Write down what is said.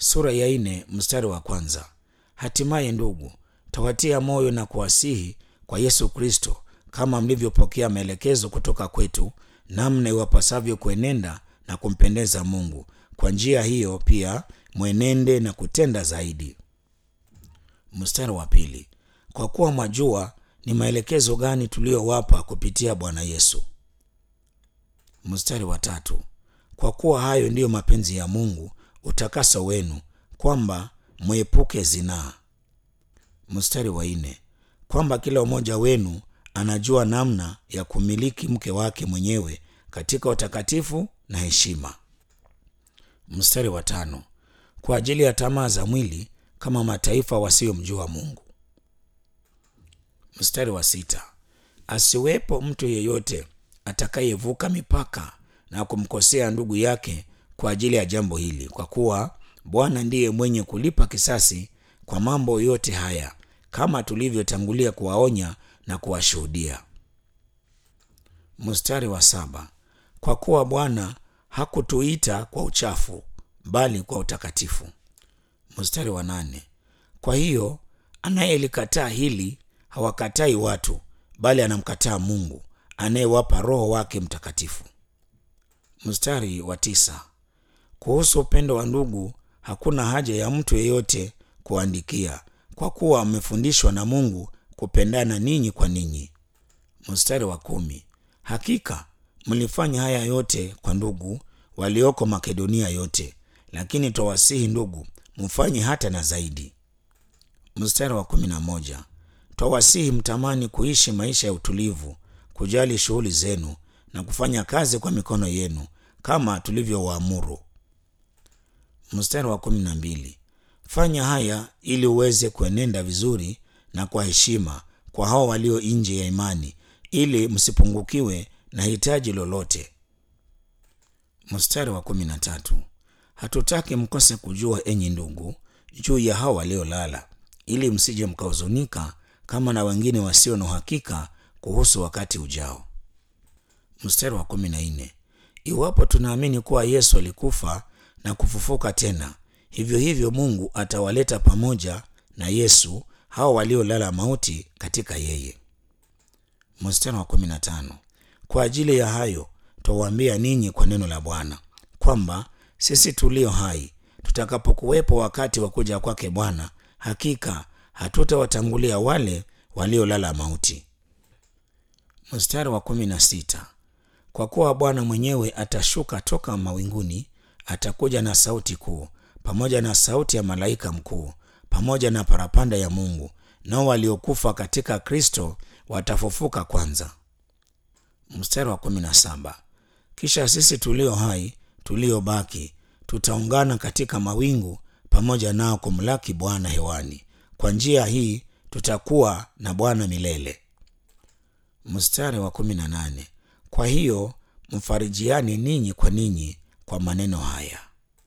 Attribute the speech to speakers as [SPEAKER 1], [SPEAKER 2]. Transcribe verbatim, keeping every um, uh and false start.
[SPEAKER 1] sura ya nne mstari wa kwanza. Hatimaye ndugu, tawatia moyo na kuwasihi kwa Yesu Kristo, kama mlivyopokea maelekezo kutoka kwetu, namna iwapasavyo kuenenda na kumpendeza Mungu. Kwa njia hiyo pia mwenende na kutenda zaidi. Mstari wa pili. Kwa kuwa mwajua ni maelekezo gani tuliyowapa kupitia Bwana Yesu. Mstari wa tatu. Kwa kuwa hayo ndiyo mapenzi ya Mungu, utakaso wenu, kwamba mwepuke zinaa. Mstari wa nne. Kwamba kila mmoja wenu anajua namna ya kumiliki mke wake mwenyewe katika utakatifu na heshima. Mstari wa tano. Kwa ajili ya tamaa za mwili, kama mataifa wasiomjua Mungu. Mstari wa sita. Asiwepo mtu yeyote atakayevuka mipaka na kumkosea ndugu yake kwa ajili ya jambo hili, kwa kuwa Bwana ndiye mwenye kulipa kisasi kwa mambo yote haya, kama tulivyotangulia kuwaonya na kuwashuhudia. Mstari wa saba. Kwa kuwa Bwana hakutuita kwa uchafu, bali kwa utakatifu. Mstari wa nane. Kwa hiyo anayelikataa hili hawakatai watu, bali anamkataa Mungu anayewapa Roho wake Mtakatifu. Mstari wa tisa. Kuhusu upendo wa ndugu, hakuna haja ya mtu yeyote kuandikia, kwa kuwa mmefundishwa na Mungu kupendana ninyi kwa ninyi. Mstari wa kumi. Hakika mlifanya haya yote kwa ndugu walioko Makedonia yote, lakini twawasihi ndugu, mfanye hata na zaidi. Mstari wa kumi na moja. Twawasihi mtamani kuishi maisha ya utulivu, kujali shughuli zenu na kufanya kazi kwa mikono yenu kama tulivyowaamuru. Mstari wa kumi na mbili. Fanya haya ili uweze kuenenda vizuri na kwa heshima kwa hao walio nje ya imani, ili msipungukiwe na hitaji lolote. Mstari wa kumi na tatu. Hatutaki mkose kujua, enyi ndugu, juu ya hao waliolala, ili msije mkahuzunika kama na wengine wasio na uhakika kuhusu wakati ujao. Mstari wa kumi na nne. Iwapo tunaamini kuwa Yesu alikufa na kufufuka tena, hivyo hivyo Mungu atawaleta pamoja na Yesu hao waliolala mauti katika yeye. Mstari wa kumi na tano. Kwa ajili ya hayo twawaambia ninyi kwa neno la Bwana, kwamba sisi tulio hai tutakapokuwepo wakati wa kuja kwake Bwana, hakika hatutawatangulia wale waliolala mauti. Mstari wa kumi na sita. Kwa kuwa Bwana mwenyewe atashuka toka mawinguni, atakuja na sauti kuu, pamoja na sauti ya malaika mkuu, pamoja na parapanda ya Mungu, nao waliokufa katika Kristo watafufuka kwanza. Mstari wa kumi na saba. Kisha sisi tulio hai tuliobaki tutaungana katika mawingu pamoja nao kumlaki Bwana hewani. Kwa njia hii tutakuwa na Bwana milele. Mstari wa kumi na nane. Kwa hiyo mfarijiani ninyi kwa ninyi kwa maneno haya.